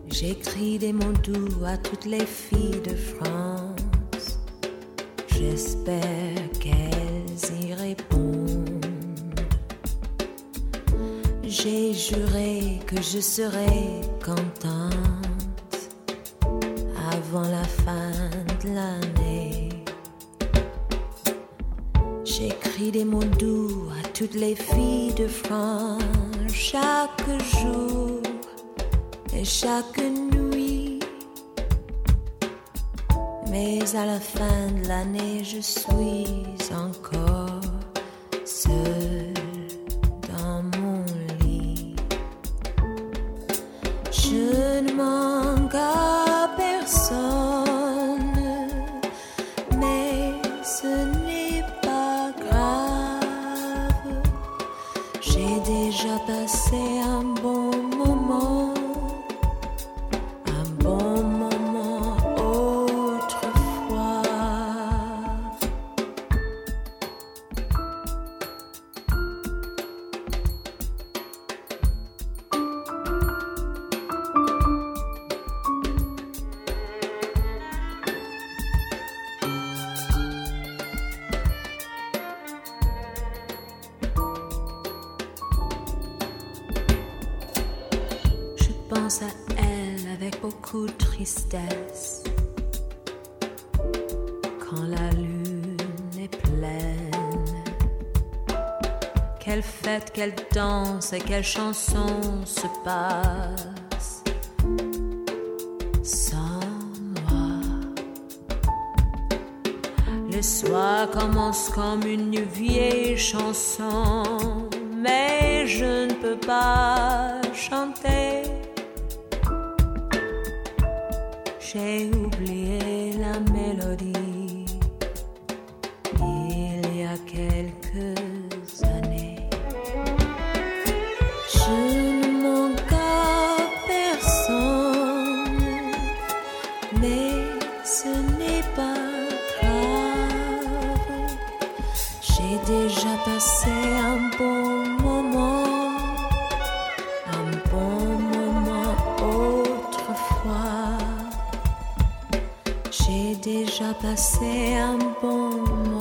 J'écris des mots doux à toutes les filles de France. J'espère qu'elles y répondent. J'ai juré que je serais contente avant la fin de l'année. J'écris des mots doux à toutes les filles de France chaque jour et chaque nuit. Mais à la fin de l'année, je suis encore seule dans mon lit. Je ne manque à personne, mais ce n'est pas grave. J'ai déjà passé un bon moment, un bon moment autrefois. Je pense à elle avec beaucoup de tristesse quand la lune est pleine. Quelle fête, quelle danse et quelle chanson se passe sans moi. Le soir commence comme une vieille chanson, mais je ne peux pas chanter. J'ai oublié la mélodie il y a quelques années. Je ne manque à personne, mais ce n'est pas grave. J'ai déjà passé un bon moment, un bon moment autrefois. J'ai déjà passé un bon moment.